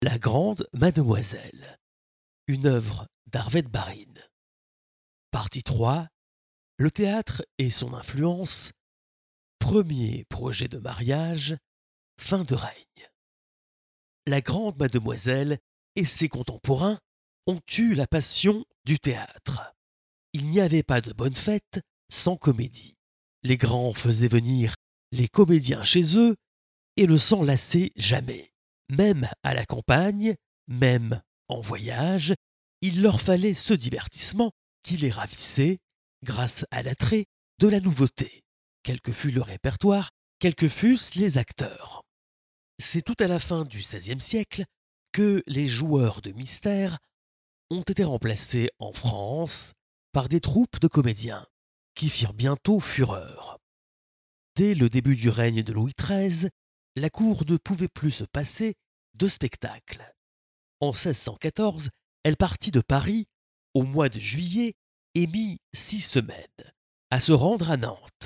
La grande Mademoiselle, une œuvre d'Arved Barin. Partie 3. Le théâtre et son influence. Premier projet de mariage. Fin de règne. La grande Mademoiselle et ses contemporains ont eu la passion du théâtre. Il n'y avait pas de bonne fête sans comédie. Les grands faisaient venir les comédiens chez eux et ne s'en lassaient jamais. Même à la campagne, même en voyage, il leur fallait ce divertissement qui les ravissait grâce à l'attrait de la nouveauté, quel que fût le répertoire, quels que fussent les acteurs. C'est tout à la fin du XVIe siècle que les joueurs de mystère ont été remplacés en France par des troupes de comédiens qui firent bientôt fureur. Dès le début du règne de Louis XIII, la cour ne pouvait plus se passer de spectacle. En 1614, elle partit de Paris au mois de juillet et mit 6 semaines à se rendre à Nantes.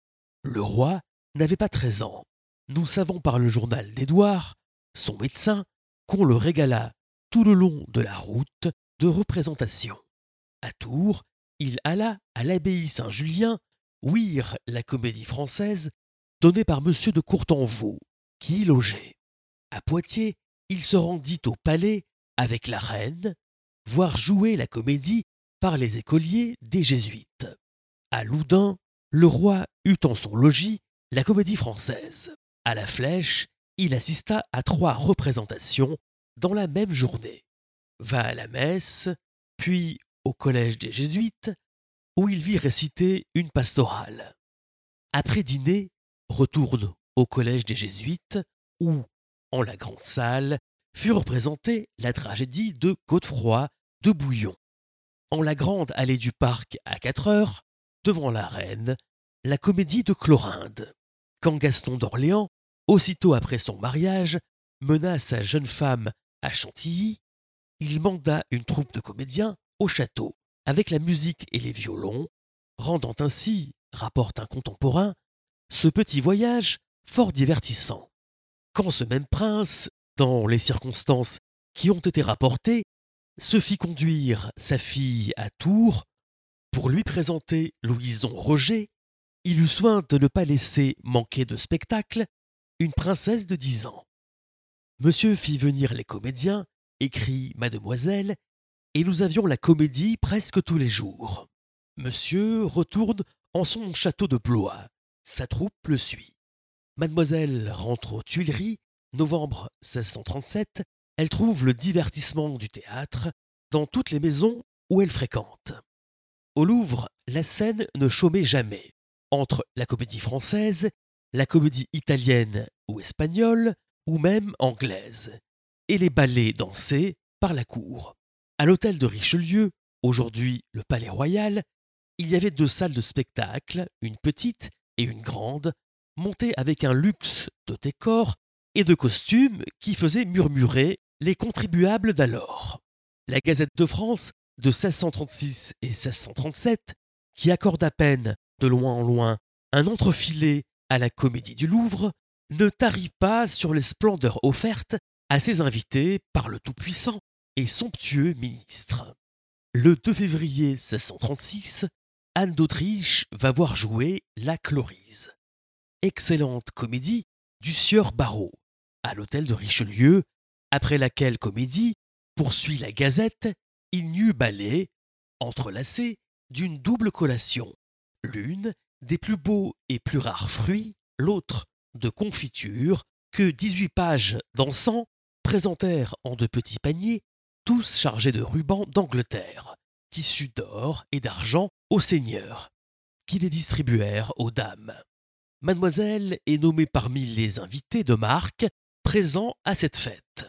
Le roi n'avait pas 13 ans. Nous savons par le journal d'Édouard, son médecin, qu'on le régala tout le long de la route de représentation. À Tours, il alla à l'abbaye Saint-Julien ouïr la comédie française donnée par M. de Courtenvaux, qui y logeait. À Poitiers, il se rendit au palais avec la reine, voir jouer la comédie par les écoliers des Jésuites. À Loudun, le roi eut en son logis la comédie française. À la Flèche, il assista à 3 représentations dans la même journée. Va à la messe, puis au collège des Jésuites, où il vit réciter une pastorale. Après dîner, retourne au collège des Jésuites, où, en la grande salle, fut représentée la tragédie de Godefroy de Bouillon. En la grande allée du parc à 4 heures, devant la reine, la comédie de Chlorinde. Quand Gaston d'Orléans, aussitôt après son mariage, mena sa jeune femme à Chantilly, il manda une troupe de comédiens au château, avec la musique et les violons, rendant ainsi, rapporte un contemporain, ce petit voyage fort divertissant. Quand ce même prince, dans les circonstances qui ont été rapportées, se fit conduire sa fille à Tours pour lui présenter Louison Roger, il eut soin de ne pas laisser manquer de spectacle une princesse de 10 ans. Monsieur fit venir les comédiens, écrit Mademoiselle, et nous avions la comédie presque tous les jours. Monsieur retourne en son château de Blois. Sa troupe le suit. Mademoiselle rentre aux Tuileries, novembre 1637. Elle trouve le divertissement du théâtre dans toutes les maisons où elle fréquente. Au Louvre, la scène ne chômait jamais. Entre la comédie française, la comédie italienne ou espagnole, ou même anglaise, et les ballets dansés par la cour. À l'hôtel de Richelieu, aujourd'hui le Palais Royal, il y avait 2 salles de spectacle, une petite et une grande, montées avec un luxe de décors et de costumes qui faisaient murmurer les contribuables d'alors. La Gazette de France de 1636 et 1637, qui accorde à peine, de loin en loin, un entrefilet à la Comédie du Louvre, ne tarit pas sur les splendeurs offertes à ses invités par le tout-puissant et somptueux ministre. Le 2 février 1636, Anne d'Autriche va voir jouer La Chlorise. Excellente comédie du sieur Barrault, à l'hôtel de Richelieu, après laquelle comédie, poursuit la Gazette, il n'y eut ballet, entrelacé d'une double collation, l'une des plus beaux et plus rares fruits, l'autre de confiture, que 18 pages d'encens présentèrent en de petits paniers, tous chargés de rubans d'Angleterre, tissus d'or et d'argent aux seigneurs, qui les distribuèrent aux dames. Mademoiselle est nommée parmi les invités de marque présents à cette fête.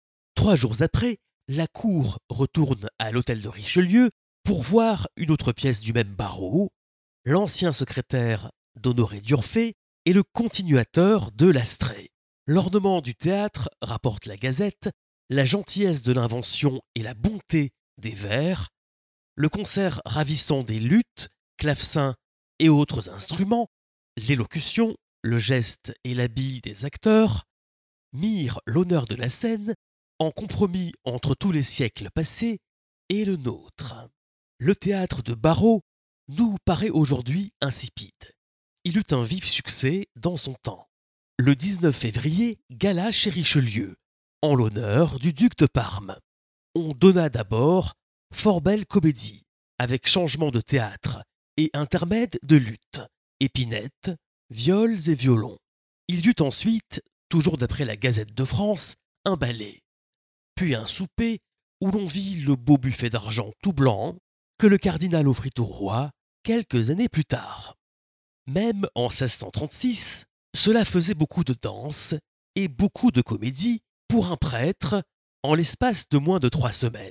3 jours après, la cour retourne à l'hôtel de Richelieu pour voir une autre pièce du même Barrault, l'ancien secrétaire d'Honoré d'Urfé et le continuateur de l'Astrée. L'ornement du théâtre, rapporte la Gazette, la gentillesse de l'invention et la bonté des vers, le concert ravissant des luths, clavecins et autres instruments, l'élocution, le geste et l'habit des acteurs, mirent l'honneur de la scène en compromis entre tous les siècles passés et le nôtre. Le théâtre de Barrault nous paraît aujourd'hui insipide. Il eut un vif succès dans son temps. Le 19 février, gala chez Richelieu, en l'honneur du duc de Parme. On donna d'abord fort belle comédie, avec changement de théâtre et intermède de lutte, épinettes, viols et violons. Il y eut ensuite, toujours d'après la Gazette de France, un ballet, puis un souper où l'on vit le beau buffet d'argent tout blanc que le cardinal offrit au roi quelques années plus tard. Même en 1636, cela faisait beaucoup de danse et beaucoup de comédie pour un prêtre en l'espace de moins de 3 semaines.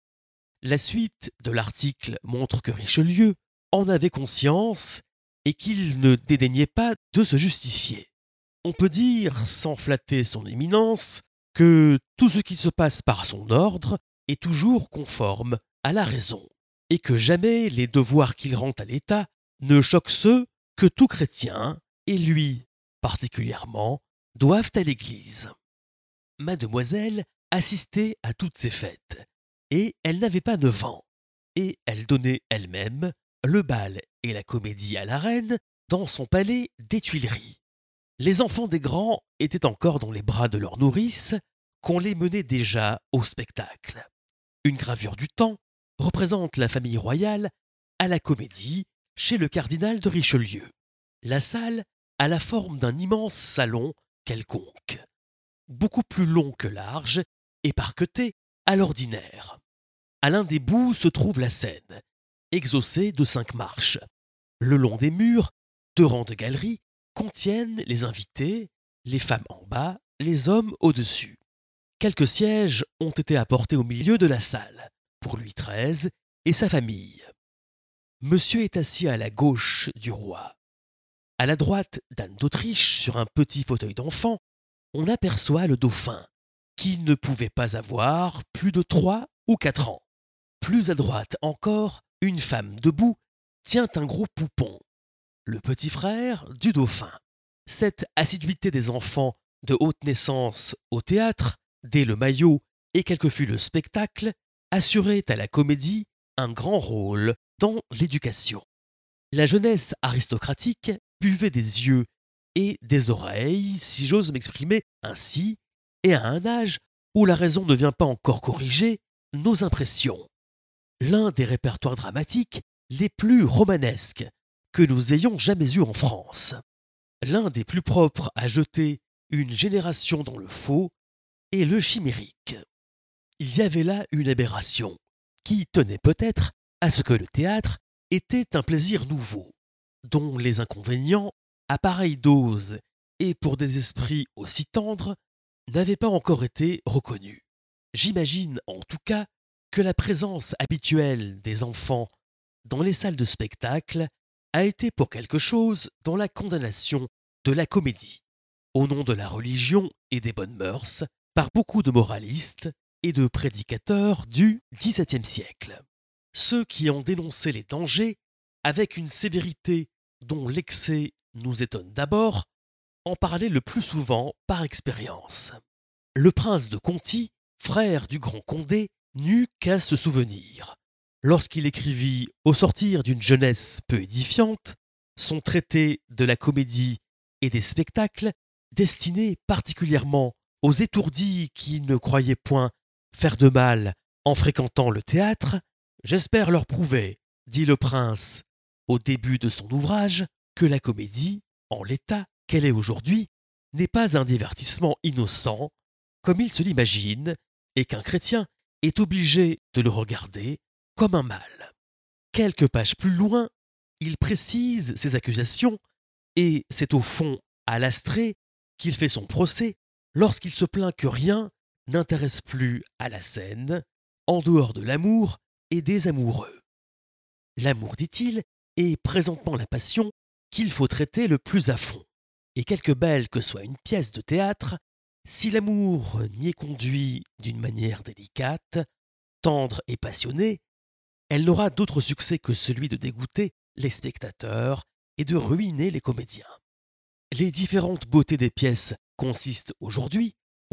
La suite de l'article montre que Richelieu en avait conscience et qu'il ne dédaignait pas de se justifier. On peut dire, sans flatter son éminence, que tout ce qui se passe par son ordre est toujours conforme à la raison, et que jamais les devoirs qu'il rend à l'État ne choquent ceux que tout chrétien, et lui particulièrement, doivent à l'Église. Mademoiselle assistait à toutes ces fêtes, et elle n'avait pas 9 ans, et elle donnait elle-même le bal et la comédie à la reine dans son palais des Tuileries. Les enfants des grands étaient encore dans les bras de leur nourrice, qu'on les menait déjà au spectacle. Une gravure du temps représente la famille royale à la comédie chez le cardinal de Richelieu. La salle a la forme d'un immense salon quelconque, beaucoup plus long que large et parqueté à l'ordinaire. À l'un des bouts se trouve la scène, exhaussée de 5 marches. Le long des murs, 2 rangs de galeries contiennent les invités, les femmes en bas, les hommes au-dessus. Quelques sièges ont été apportés au milieu de la salle, pour Louis XIII et sa famille. Monsieur est assis à la gauche du roi. À la droite d'Anne d'Autriche, sur un petit fauteuil d'enfant, on aperçoit le dauphin, qui ne pouvait pas avoir plus de 3 ou 4 ans. Plus à droite encore, une femme debout tient un gros poupon, le petit frère du dauphin. Cette assiduité des enfants de haute naissance au théâtre, dès le maillot et quel que fût le spectacle, assurait à la comédie un grand rôle dans l'éducation. La jeunesse aristocratique buvait des yeux et des oreilles, si j'ose m'exprimer ainsi, et à un âge où la raison ne vient pas encore corriger nos impressions. L'un des répertoires dramatiques les plus romanesques que nous ayons jamais eus en France. L'un des plus propres à jeter une génération dans le faux et le chimérique. Il y avait là une aberration qui tenait peut-être à ce que le théâtre était un plaisir nouveau, dont les inconvénients, à pareille dose et pour des esprits aussi tendres, n'avaient pas encore été reconnus. J'imagine en tout cas que la présence habituelle des enfants dans les salles de spectacle a été pour quelque chose dans la condamnation de la comédie, au nom de la religion et des bonnes mœurs, par beaucoup de moralistes et de prédicateurs du XVIIe siècle. Ceux qui en dénonçaient les dangers, avec une sévérité dont l'excès nous étonne d'abord, en parlaient le plus souvent par expérience. Le prince de Conti, frère du grand Condé, n'eut qu'à se souvenir, lorsqu'il écrivit, au sortir d'une jeunesse peu édifiante, son traité de la comédie et des spectacles, destiné particulièrement aux étourdis qui ne croyaient point faire de mal en fréquentant le théâtre. « J'espère leur prouver, dit le prince au début de son ouvrage, que la comédie, en l'état qu'elle est aujourd'hui, n'est pas un divertissement innocent, comme il se l'imagine, et qu'un chrétien est obligé de le regarder comme un mal. » Quelques pages plus loin, il précise ses accusations, et c'est au fond à l'Astrée qu'il fait son procès lorsqu'il se plaint que rien n'intéresse plus à la scène, en dehors de l'amour et des amoureux. L'amour, dit-il, est présentement la passion qu'il faut traiter le plus à fond, et quelque belle que soit une pièce de théâtre, si l'amour n'y est conduit d'une manière délicate, tendre et passionnée, elle n'aura d'autre succès que celui de dégoûter les spectateurs et de ruiner les comédiens. Les différentes beautés des pièces consistent aujourd'hui,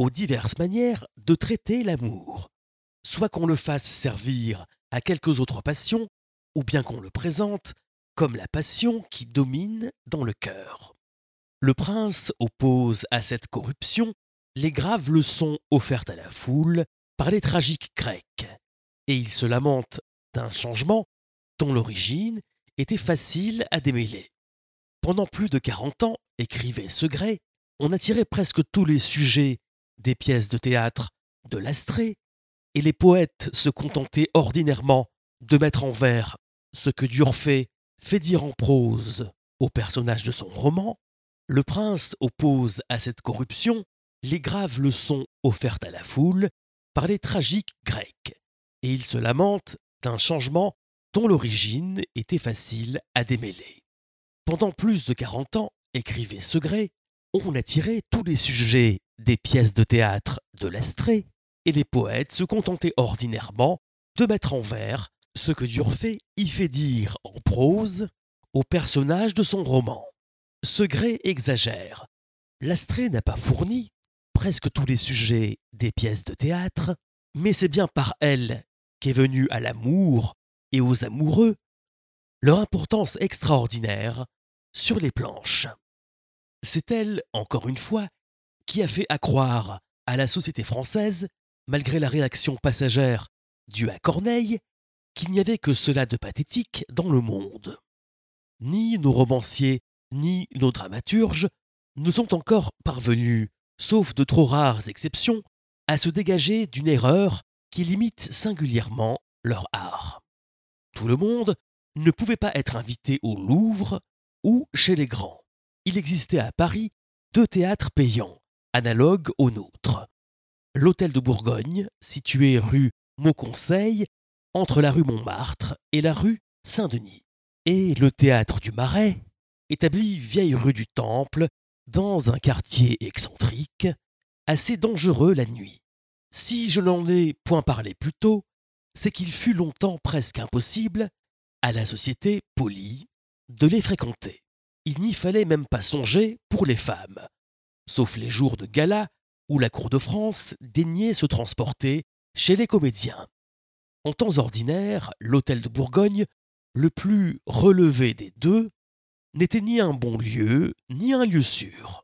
aux diverses manières de traiter l'amour, soit qu'on le fasse servir à quelques autres passions, ou bien qu'on le présente comme la passion qui domine dans le cœur. Le prince oppose à cette corruption les graves leçons offertes à la foule par les tragiques Grecs, et il se lamente d'un changement dont l'origine était facile à démêler. Pendant plus de 40 ans, écrivait Segrais, on a tiré presque tous les sujets des pièces de théâtre de l'Astrée, et les poètes se contentaient ordinairement de mettre en vers ce que d'Urfé fait dire en prose au personnage de son roman. Le prince oppose à cette corruption les graves leçons offertes à la foule par les tragiques Grecs, et il se lamente d'un changement dont l'origine était facile à démêler. Pendant plus de 40 ans, écrivait Segrais, on a tiré tous les sujets des pièces de théâtre de l'Astrée, et les poètes se contentaient ordinairement de mettre en vers ce que d'Urfé y fait dire en prose au personnage de son roman. Segrais exagère. L'Astrée n'a pas fourni presque tous les sujets des pièces de théâtre, mais c'est bien par elle qu'est venue à l'amour et aux amoureux leur importance extraordinaire sur les planches. C'est elle, encore une fois, qui a fait accroire à la société française, malgré la réaction passagère due à Corneille, qu'il n'y avait que cela de pathétique dans le monde. Ni nos romanciers, ni nos dramaturges ne sont encore parvenus, sauf de trop rares exceptions, à se dégager d'une erreur qui limite singulièrement leur art. Tout le monde ne pouvait pas être invité au Louvre ou chez les grands. Il existait à Paris 2 théâtres payants, analogues aux nôtres. L'Hôtel de Bourgogne, situé rue Mauconseil, entre la rue Montmartre et la rue Saint-Denis, et le Théâtre du Marais, établi vieille rue du Temple, dans un quartier excentrique, assez dangereux la nuit. Si je n'en ai point parlé plus tôt, c'est qu'il fut longtemps presque impossible à la société polie de les fréquenter. Il n'y fallait même pas songer pour les femmes, sauf les jours de gala où la cour de France daignait se transporter chez les comédiens. En temps ordinaire, l'hôtel de Bourgogne, le plus relevé des deux, n'était ni un bon lieu, ni un lieu sûr.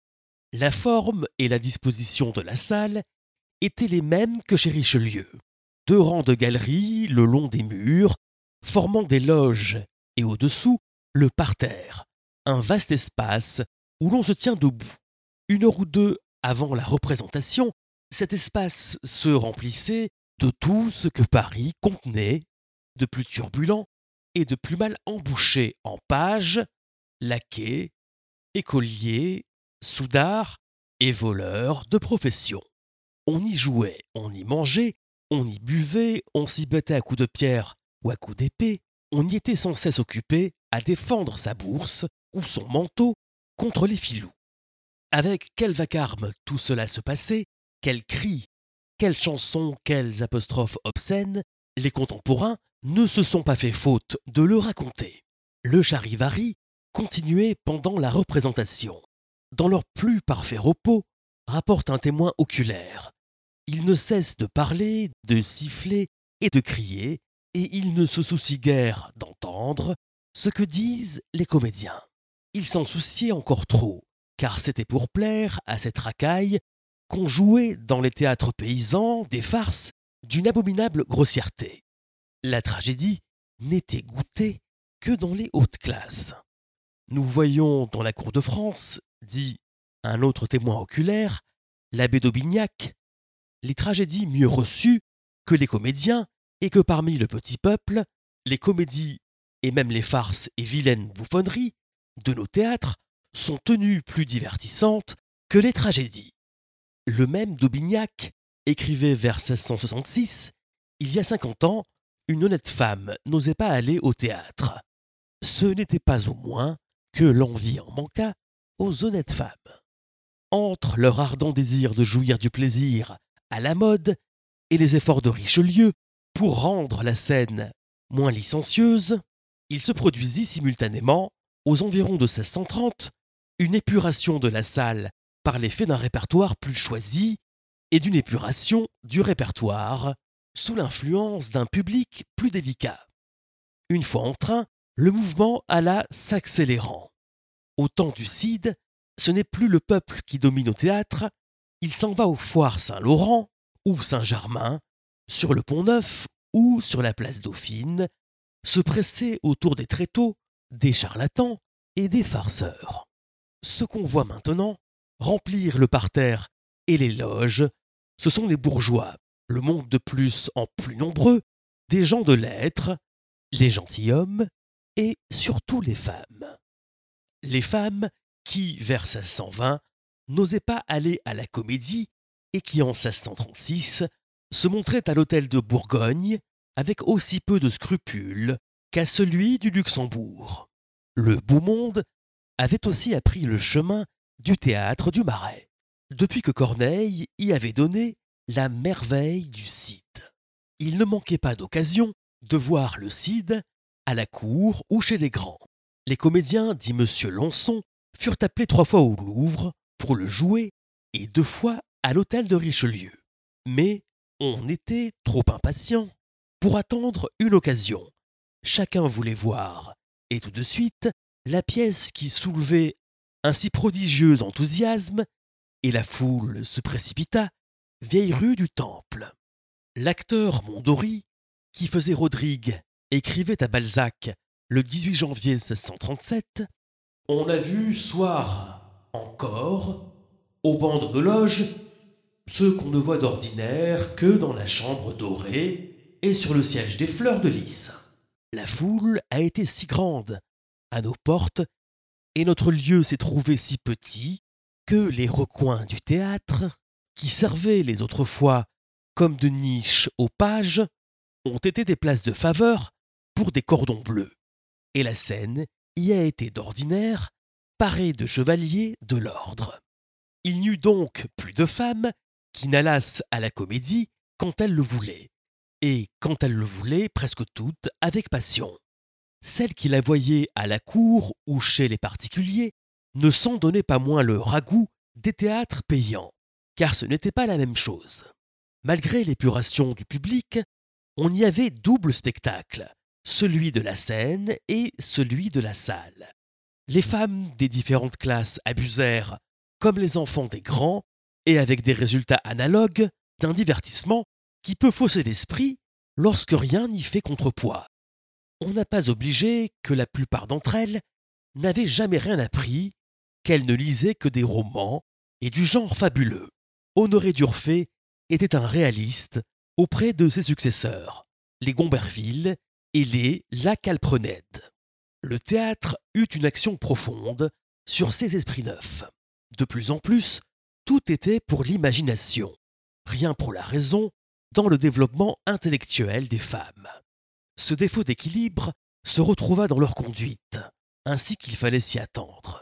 La forme et la disposition de la salle étaient les mêmes que chez Richelieu. 2 rangs de galeries le long des murs, formant des loges, et au-dessous, le parterre, un vaste espace où l'on se tient debout. 1 heure ou 2 avant la représentation, cet espace se remplissait de tout ce que Paris contenait de plus turbulent et de plus mal embouché en pages, laquais, écoliers, soudards et voleurs de profession. On y jouait, on y mangeait, on y buvait, on s'y battait à coups de pierre ou à coups d'épée, on y était sans cesse occupé à défendre sa bourse ou son manteau contre les filous. Avec quel vacarme tout cela se passait, quels cris, quelles chansons, quelles apostrophes obscènes, les contemporains ne se sont pas fait faute de le raconter. Le charivari continuait pendant la représentation. Dans leur plus parfait repos, rapporte un témoin oculaire. Ils ne cessent de parler, de siffler et de crier, et ils ne se soucient guère d'entendre ce que disent les comédiens. Ils s'en souciaient encore trop, car c'était pour plaire à cette racaille qu'on jouait dans les théâtres paysans des farces d'une abominable grossièreté. La tragédie n'était goûtée que dans les hautes classes. Nous voyons dans la cour de France, dit un autre témoin oculaire, l'abbé d'Aubignac, les tragédies mieux reçues que les comédiens et que parmi le petit peuple, les comédies et même les farces et vilaines bouffonneries de nos théâtres sont tenues plus divertissantes que les tragédies. Le même d'Aubignac écrivait vers 1666, il y a 50 ans, une honnête femme n'osait pas aller au théâtre. Ce n'était pas au moins que l'envie en manqua aux honnêtes femmes. Entre leur ardent désir de jouir du plaisir à la mode et les efforts de Richelieu pour rendre la scène moins licencieuse, il se produisit simultanément, aux environs de 1630, une épuration de la salle par l'effet d'un répertoire plus choisi et d'une épuration du répertoire sous l'influence d'un public plus délicat. Une fois en train, le mouvement alla s'accélérant. Au temps du Cid, ce n'est plus le peuple qui domine au théâtre, il s'en va aux foires Saint-Laurent ou Saint-Germain, sur le Pont-Neuf ou sur la place Dauphine, se presser autour des tréteaux, des charlatans et des farceurs. Ce qu'on voit maintenant, remplir le parterre et les loges, ce sont les bourgeois, le monde de plus en plus nombreux, des gens de lettres, les gentilshommes et surtout les femmes. Les femmes qui, vers 1620, n'osaient pas aller à la Comédie et qui, en 1636, se montraient à l'hôtel de Bourgogne avec aussi peu de scrupules qu'à celui du Luxembourg. Le beau monde avait aussi appris le chemin du théâtre du Marais, depuis que Corneille y avait donné la merveille du Cid. Il ne manquait pas d'occasion de voir le Cid à la cour ou chez les grands. Les comédiens, dit M. Lançon, furent appelés 3 fois au Louvre pour le jouer et 2 fois à l'hôtel de Richelieu. Mais on était trop impatients pour attendre une occasion. Chacun voulait voir, et tout de suite, la pièce qui soulevait un si prodigieux enthousiasme, et la foule se précipita, vieille rue du Temple. L'acteur Mondori, qui faisait Rodrigue, écrivait à Balzac le 18 janvier 1637 « On a vu soir encore, aux bancs de loge, ceux qu'on ne voit d'ordinaire que dans la chambre dorée et sur le siège des fleurs de lys. La foule a été si grande à nos portes et notre lieu s'est trouvé si petit que les recoins du théâtre, qui servaient les autres fois comme de niches aux pages, ont été des places de faveur pour des cordons bleus, et la scène y a été d'ordinaire parée de chevaliers de l'ordre. Il n'y eut donc plus de femmes qui n'allassent à la Comédie quand elles le voulaient, et quand elles le voulaient presque toutes avec passion. Celles qui la voyaient à la cour ou chez les particuliers ne s'en donnaient pas moins le ragoût des théâtres payants, car ce n'était pas la même chose. Malgré l'épuration du public, on y avait double spectacle, celui de la scène et celui de la salle. Les femmes des différentes classes abusèrent, comme les enfants des grands, et avec des résultats analogues d'un divertissement qui peut fausser l'esprit lorsque rien n'y fait contrepoids. On n'a pas obligé que la plupart d'entre elles n'avaient jamais rien appris, qu'elles ne lisaient que des romans et du genre fabuleux. Honoré d'Urfé était un réaliste auprès de ses successeurs, les Gomberville et les La Calprenède. Le théâtre eut une action profonde sur ces esprits neufs. De plus en plus, tout était pour l'imagination, rien pour la raison dans le développement intellectuel des femmes. Ce défaut d'équilibre se retrouva dans leur conduite, ainsi qu'il fallait s'y attendre.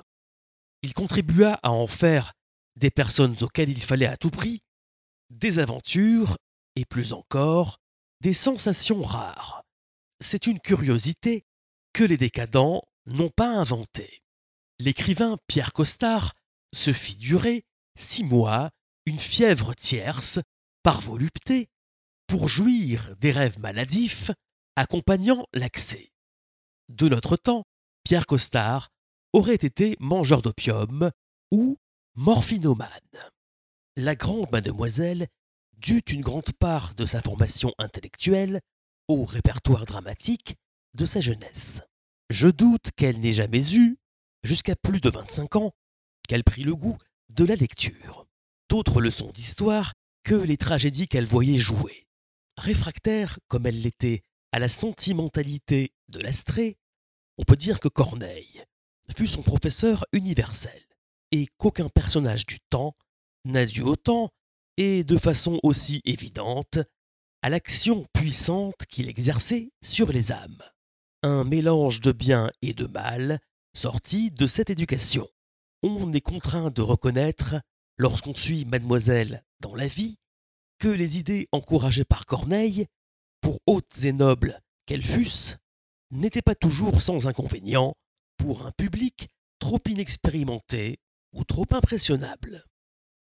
Il contribua à en faire des personnes auxquelles il fallait à tout prix des aventures et plus encore des sensations rares. C'est une curiosité que les décadents n'ont pas inventée. L'écrivain Pierre Costard se fit durer 6 mois une fièvre tierce par volupté pour jouir des rêves maladifs accompagnant l'accès. De notre temps, Pierre Costard aurait été mangeur d'opium ou morphinomane. La grande mademoiselle dut une grande part de sa formation intellectuelle au répertoire dramatique de sa jeunesse. Je doute qu'elle n'ait jamais eu, jusqu'à plus de 25 ans, qu'elle prit le goût de la lecture. D'autres leçons d'histoire que les tragédies qu'elle voyait jouer. Réfractaire comme elle l'était à la sentimentalité de l'Astrée, on peut dire que Corneille fut son professeur universel et qu'aucun personnage du temps n'a dû autant et de façon aussi évidente à l'action puissante qu'il exerçait sur les âmes. Un mélange de bien et de mal sorti de cette éducation. On est contraint de reconnaître, lorsqu'on suit Mademoiselle dans la vie, que les idées encouragées par Corneille, pour hautes et nobles qu'elles fussent, n'étaient pas toujours sans inconvénients pour un public trop inexpérimenté ou trop impressionnable.